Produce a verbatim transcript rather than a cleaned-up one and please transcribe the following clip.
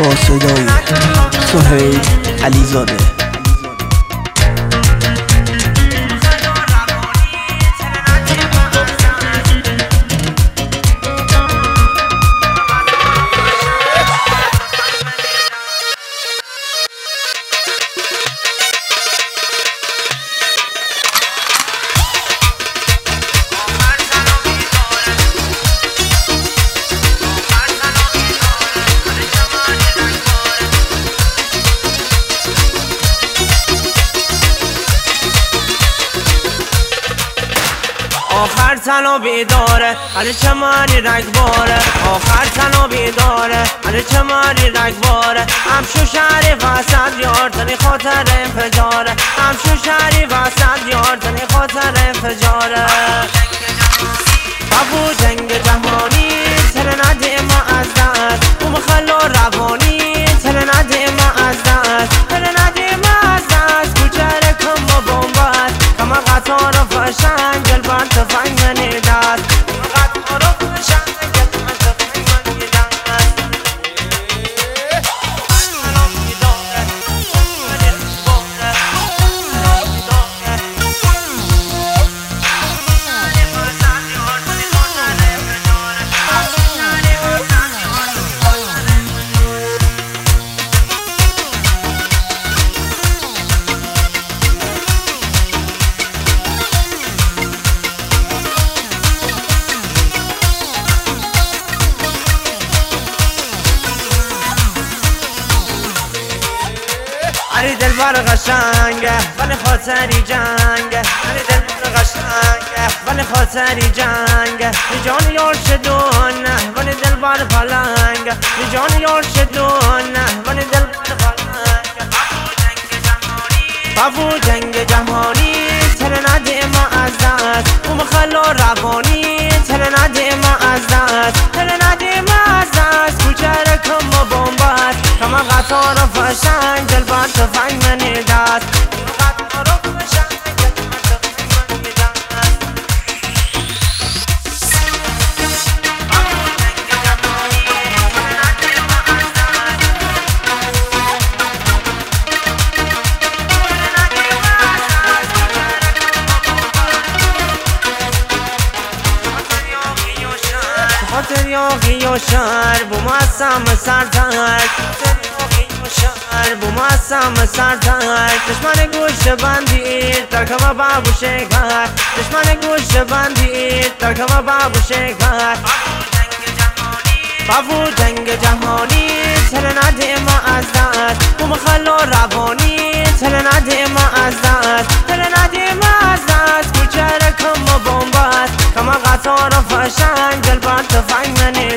با صدای سهیل علیزاده. آخر تنو بیداره علی چمانی رگباره، آخر تنو بیداره علی چمانی رگباره. همشو شهری وسط یار تنی خاطر انفجاره، همشو شهری وسط یار تنی خاطر انفجاره. بابو جنگ جهانی تر نده ما از دست، اون خلا روانی تر نده ما از دست، تر نده ما از دست. کوچره کم با بومبست کما قطار و فشنگ جلبان تفنگ منی دست، قطار و فشنگ جلبان تفنگ منی دست. علی دلبر قشنگه ولی خاطری جنگه، علی دلبر قشنگه ولی خاطری جنگه. جان یار شدونه ولی دلبر پلنگه، جان یار شدونه ولی دلبر پلنگه. بابو جنگ جهانی تر نده ما از دست، اون خلا روانی تر نده ما از دست، تر نده ما از دست. کوچره کم با بومبست کما قطار و فشنگ جلبان تفنگ منی دست، قطار و فشنگ جلبان تفنگ منی دست. خاطر یاقی و شهر بو معصم سرتر، شهر بو معصم سرتر. دشمن گوش بندید در کما بابو شکر، دشمن گوش بندید در کما بابو شکر. بابو جنگ جهانی تر نده ما از دست، بو مخلا روانی تر نده ما از دست، تر نده ما از دست. کوچره کم و بومبست کما قطار و فشنگ جلبان تفنگ منی